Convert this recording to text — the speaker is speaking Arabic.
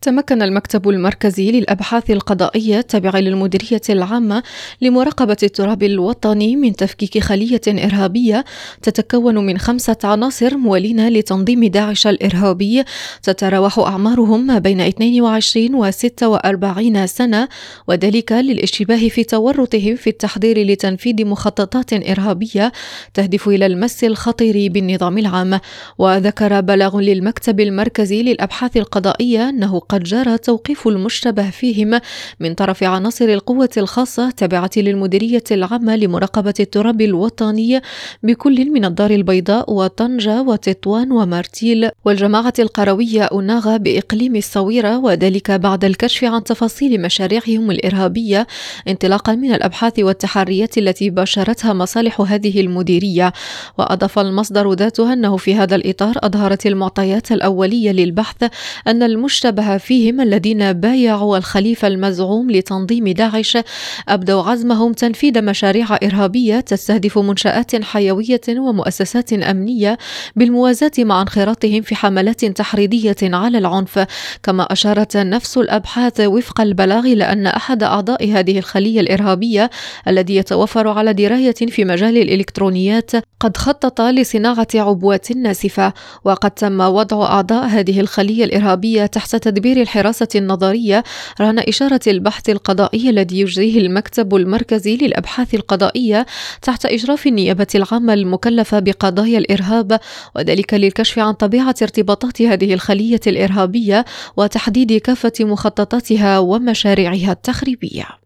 تمكن المكتب المركزي للأبحاث القضائية التابع للمديرية العامة لمراقبة التراب الوطني من تفكيك خلية إرهابية تتكون من 5 عناصر موالين لتنظيم داعش الإرهابي، تتراوح أعمارهم ما بين 22 و 46 سنة، وذلك للاشتباه في تورطهم في التحضير لتنفيذ مخططات إرهابية تهدف إلى المس الخطير بالنظام العام. وذكر بلاغ للمكتب المركزي للأبحاث القضائية أنه قد جرى توقيف المشتبه فيهم من طرف عناصر القوة الخاصة التابعة للمديرية العامة لمراقبة التراب الوطني بكل من الدار البيضاء وطنجة وتطوان ومارتيل والجماعة القروية أوناغا بإقليم الصويرة، وذلك بعد الكشف عن تفاصيل مشاريعهم الإرهابية انطلاقا من الأبحاث والتحريات التي باشرتها مصالح هذه المديرية. وأضاف المصدر ذاته أنه في هذا الإطار أظهرت المعطيات الأولية للبحث أن المشتبه فيهم الذين بايعوا الخليفة المزعوم لتنظيم داعش أبدوا عزمهم تنفيذ مشاريع إرهابية تستهدف منشآت حيوية ومؤسسات أمنية بالموازاة مع انخراطهم في حملات تحريضية على العنف. كما أشارت نفس الأبحاث وفق البلاغ إلى أن أحد أعضاء هذه الخلية الإرهابية الذي يتوفر على دراية في مجال الإلكترونيات قد خطط لصناعة عبوات ناسفة، وقد تم وضع أعضاء هذه الخلية الإرهابية تحت تدبير الحراسة النظرية رهن إشارة البحث القضائي الذي يجريه المكتب المركزي للأبحاث القضائية تحت إشراف النيابة العامة المكلفة بقضايا الإرهاب، وذلك للكشف عن طبيعة ارتباطات هذه الخلية الإرهابية وتحديد كافة مخططاتها ومشاريعها التخريبية.